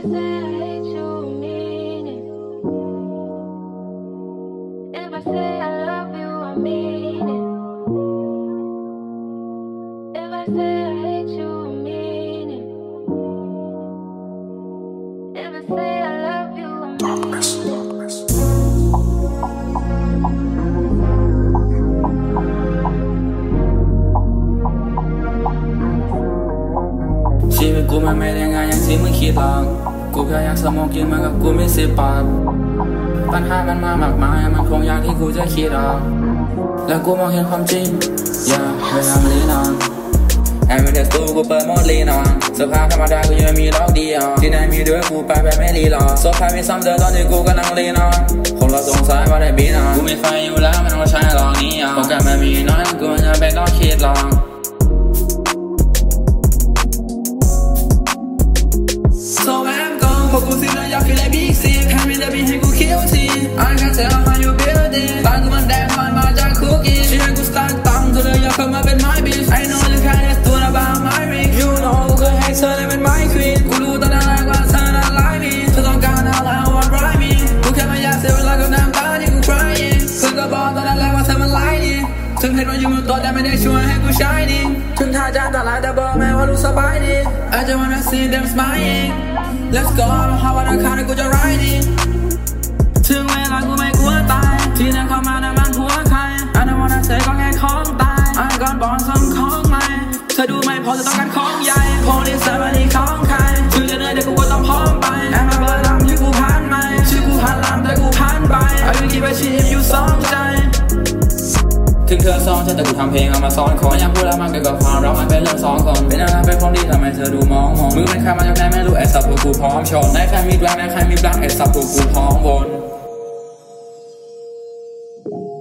say I hate you, mean it. If I say I love you, I mean it. If I say I hate you, I mean it. If I say I love you, I mean it. ชีวิตกูมันไม่ได้ง่ายอย่างที่มึงคิดหรอกกูแค่อยากสมองกินมันกับกูมี10 บาทปัญหามันมามากมายมันคงอย่างที่กูจะคิดหรอกแล้วกูมองเห็นความจริงอย่าพยายามลีนอนแอบไปเทสตูกูเปิดโหมดลีนอนสภาพธรรมดากูยังมีล็อกดีอ่ะที่ไหนมีด้วยกูไปแบบไม่รีรอโซฟามีซ้ำเดิมตอนที่กูกำลังลีนอนคนเราสงสัยว่าได้บีนอนกูมีไฟอยู่แล้วมันต้องใช้ลองนี้อ่ะโอกาสมันมีน้อยกูมันจะเป็นต้องคิดลองพวกกูสิแล้วอยากขึ้นเลยบิ๊กซีแค่มีแต่บีให้กูคิวทีI can't tell how you building บ้านกูมันแดงมันมาจากคุกกี้ชีวิตกูสตาร์ทตั้งกูเลยอยากเข้ามาเป็น my bitch I know you can't get stood about my ring You know กูเคยให้เธอได้เป็น my queen กูรู้ตั้งแต่แรกว่าเธอน่ารักมีเธอต้องการอะไรเอาวันร้ายมีกูแค่ไม่อยากเสียเวลากับน้ำตาที่กู crying เพื่อนก็บอกตั้งแต่แรกว่าเธอมันไล่ดีถึงเห็นว่าอยู่มือตัวแต่ไม่ได้ช่วยให้กู shining ถึงท่าจานตลาดแต่บอกแม่ว่ารู้สบายดี I just wanna see them smiling Let's go หาวันอังคารกูจะ riding ถึงเวลากูไม่กลัวตายที่นั่นเข้ามาน้ำมันหัวใคร I don't wanna say ก็แค่ของตาย I got born ส่งของใหม่เธอดูไม่พอจะต้องการของใหญ่ Police สวัสดีของใครถึงจะเหนื่อยแต่กูก็ต้องพร้อมไป I'm a bird ลำที่กูผ่านไหมชื่อกูผ่านลำแต่กูผ่านไป I will keep achieve you สองใจถึงเธอซ้อนฉันแต่กูทำเพลงเอามาซ้อนคนอยากพูดแล้วมันเกี่ยวกับความรักมันเป็นเรื่อง2 คนเป็นอะไรเป็นคนดีทำไมเธอดูมองมึงเป็นใครมาจากไหนไม่รู้ไอ้สับพวกกูพร้อมชนได้ใครมีแบล็คได้ใครมีแบล็คไอ้สับพวกกูพร้อมวน